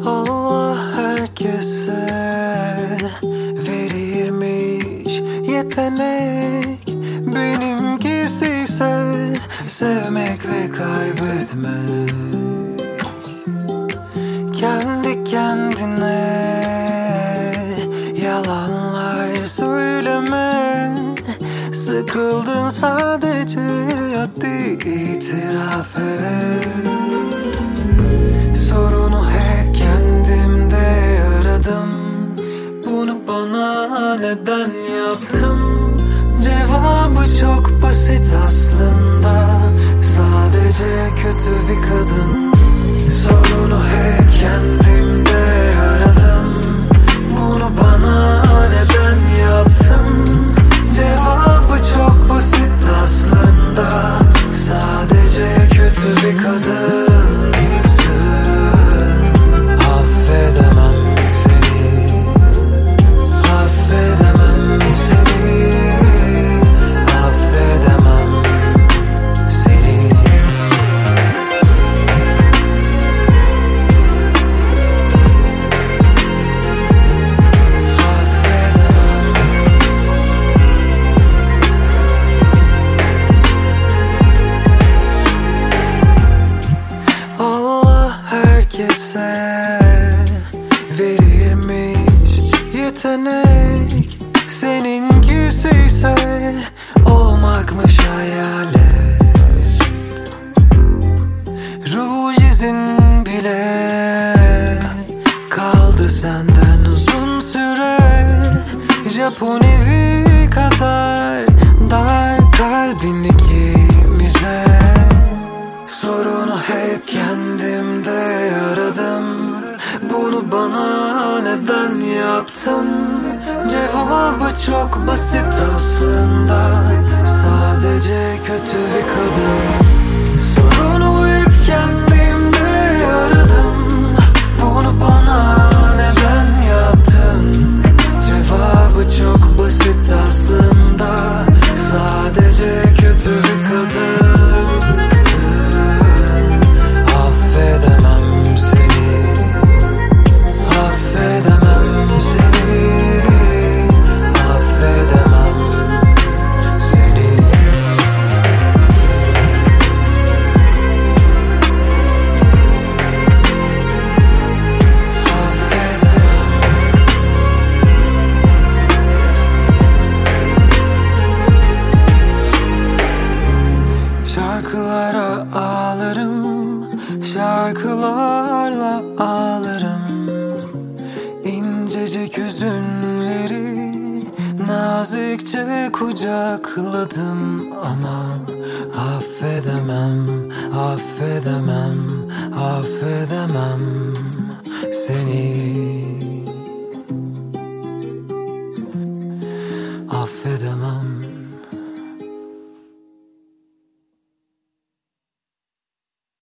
Allah herkese verirmiş yetenek, benimkisi ise sevmek ve kaybetmek. Kendi kendine yalanlar söyleme, sıkıldın sadece, hadi itiraf et. Sorunu hep kendimde aradım, bunu bana neden yaptın? Cevabı çok basit aslında, sadece kötü bir kadın. Sorunu hep kendimde aradım, bunu bana neden yaptın? Cevabı çok basit aslında, sadece kötü bir kadınsın. Affedemem seni, affedemem seni, affedemem seni. Allah herkese verirmiş yetenek, seninkisi ise olmakmış hayalet. Ruj izin bile kaldı senden uzun süre, Japon evi kadar dar kalbin ikimize. Sorunu hep kendimde aradım, bunu bana neden yaptın? Cevabı çok basit aslında, sadece kötü bir kadın. Sorunu hep kendimde aradım, bunu bana neden yaptın? Cevabı çok basit aslında, sadece kötü bir kadın. Affedemem seni, affedemem seni, affedemem seni. Şarkılara ağlarım, şarkılarla ağlarım. İncecik hüzünleri nazikçe kucakladım ama affedemem, affedemem, affedemem seni. Affedemem.